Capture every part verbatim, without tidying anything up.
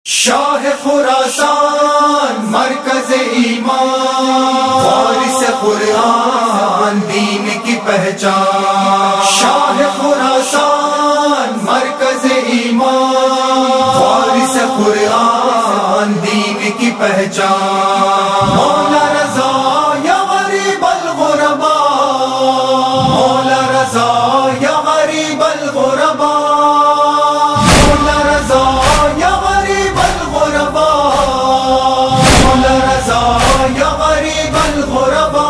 شاہ خراسان مرکز ایمان، وارث قرآن دین کی پہچان۔ شاہ خراسان مرکز ایمان، وارث قرآن دین کی پہچان۔ مولا رضا یا غریب الغرباء، مولا رضا یا غریب الغرباء، مولا رضا یا غریب الغرباء، مولا رضا یا غریب الغرباء۔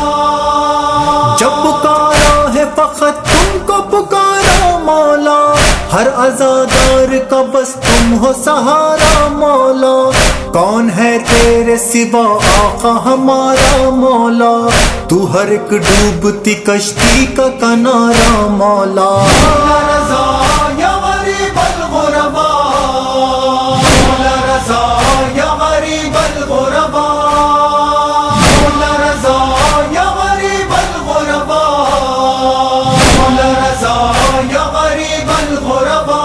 جب پکارا ہے فقط تم کو پکارا مولا، ہر عزادار کا بس تم ہو سہارا مولا۔ کون ہے تیرے سوا آقا ہمارا مولا، تو ہر ایک ڈوبتی کشتی کا کنارا مولا۔ مولا رضا یا غریب الغرباء، مولا رضا یا غریب الغرباء، مولا رضا یا غریب الغرباء، مولا رضا یا غریب الغرباء۔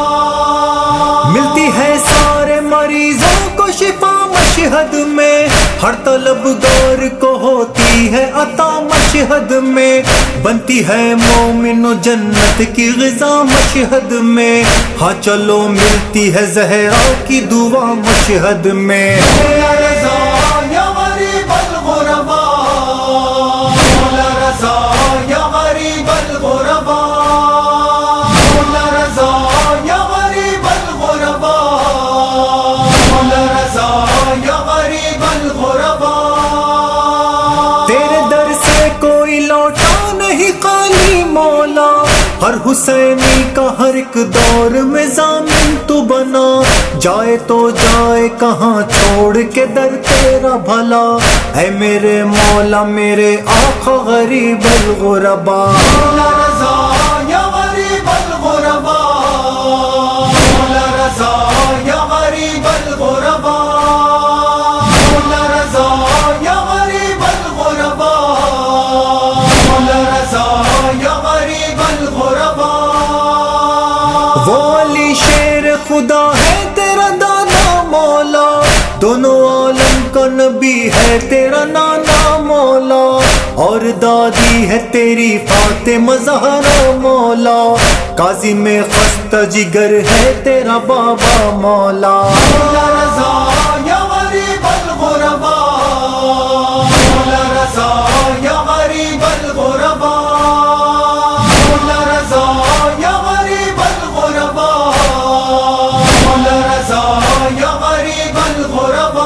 ملتی ہے سارے مریضوں کو شفا مشہد میں، ہر طلبگار کو ہوتی ہے عطا مشہد میں، بنتی ہے مومن و جنت کی غذا مشہد میں، ہاں چلو ملتی ہے زہرا کی دعا مشہد میں۔ مولا رضا یا غریب الغرباء، مولا رضا یا غریب الغرباء، مولا رضا یا غریب الغرباء، مولا رضا یا غریب الغرباء۔ تیرے در سے کوئی لوٹا نہیں خالی مولا، ہر حسینی کا ہر ایک دور میں ضامن تو بنا، جائے تو جائے کہاں چھوڑ کے در تیرا بھلا، اے میرے مولا میرے آقا غریب الغرباء۔ مولا رضا یا غریب الغرباء، مولا رضا یا غریب الغرباء، مولا رضا یا غریب الغرباء، مولا رضا یا غریب الغرباء۔ وہ علی شیر خدا ہے تیرا دادا مولا، دونوں عالم کا نبی ہے تیرا نانا مولا، اور دادی ہے تیری فاطمہ زہرا مولا، قاضی میں خستہ جگر ہے تیرا بابا مولا۔ مولا رضا یا غریب الغرباء، مولا رضا یا غریب الغرباء، مولا رضا یا غریب الغرباء، مولا رضا یا غریب الغرباء۔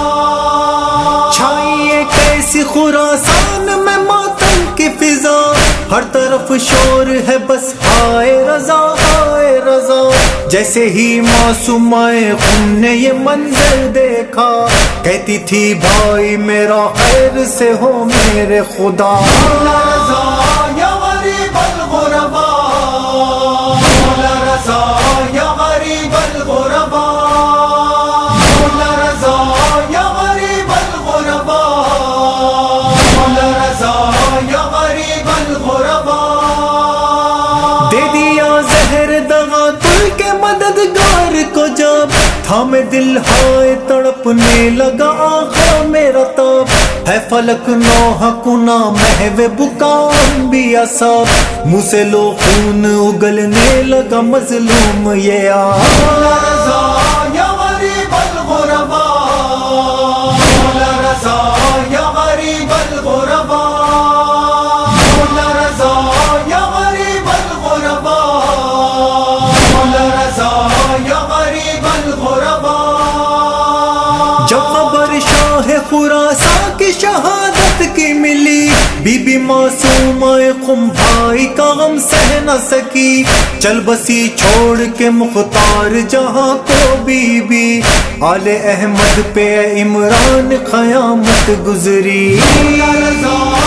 چھائیے کیسی خراسان میں ماتم کی فضا، ہر طرف شور ہے بس ہائے رضا ہائے رضا، جیسے ہی معصومائے خون نے یہ منظر دیکھا، کہتی تھی بھائی میرا خیر سے ہو میرے خدا۔ مولا رضا یا غریب الغرباء، مولا رضا یا غریب الغرباء، مولا رضا یا غریب الغرباء، مولا رضا یا غریب الغرباء۔ دے دیا زہر دغا تل کے مددگار کو جب، تھامے دل ہائے تڑپنے لگا آقا میرا تاب، ہے فلک نوحہ کنا محو بکا انبیاء سب، منہ سے لو خون اگلنے لگا مظلوم یہ آب۔ مولا رضا یا غریب الغرباء، مولا رضا یا غریب الغرباء، مولا رضا یا غریب الغرباء، مولا رضا یا غریب الغرباء۔ جب خبر شاہ خراساں کی شہادت کی ملی، بی بی معصومہ قم بھائی کا غم سہ نہ سکی، چل بسی چھوڑ کے مختار جہاں کو بی بی، آل احمد پہ عمران قیامت گزری۔ مولا رضا